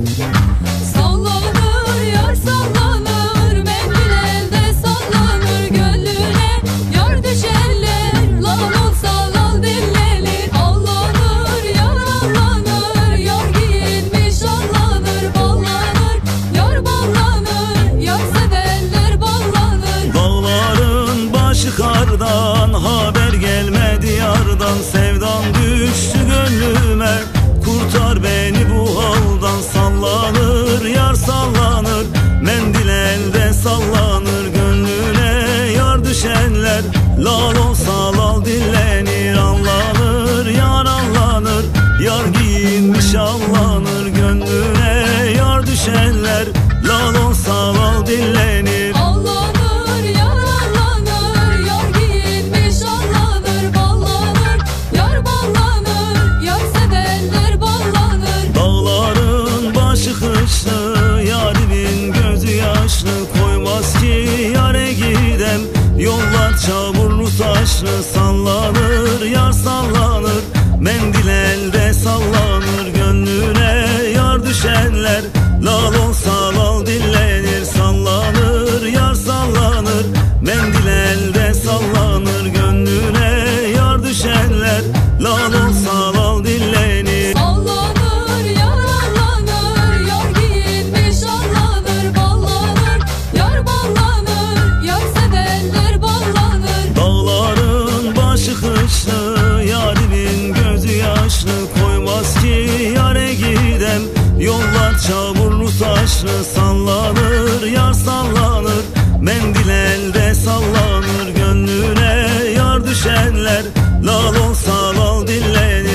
Sallanır yar sallanır, mendil elde sallanır, gönlüne yar düşerler, lal olsa lal dinlenir. Allanır yar allanır, yar giyinmiş allanır, ballanır yar ballanır, yar sevenler ballanır. Dağların başı kardan, haber gelmedi yardan, sevdan düştü gönlüme, kurtar beni bu haldan. Sallanır yar sallanır, mendil elde sallanır, gönlüne yar düşenler, lal olsa lal dinlenir. Allanır yar allanır, yar giyinmiş allanır, gönlüne yar düşenler, lal olsa lal dinlenir. Allanır yar allanır, yar giyinmiş allanır, ballanır yar ballanır, yar sevenler ballanır. Dağların başı kışlı, yarimin gözü yaşlı, koymaz ki yare gidem, yollar çamurlu taşlı. Sallanır yar sallanır, mendil elde sallanır, gönlüne yar düşenler, lal olsa lal dinlenir. Sallanır yar sallanır, mendil elde sallanır, gönlüne yar düşenler, lal olsa lal dinlenir. Sallanır yar allanır, yar giyinmiş allanır, ballanır yar ballanır, yar sevenler ballanır. Dağların başı kışlı, yarimin gözü yaşlı, koymaz ki yare gidem, yollar çamurlu taşlı. Sallanır yar sallanır, mendil elde sallanır, gönlüne yar düşenler, lal olsa lal dinlenir.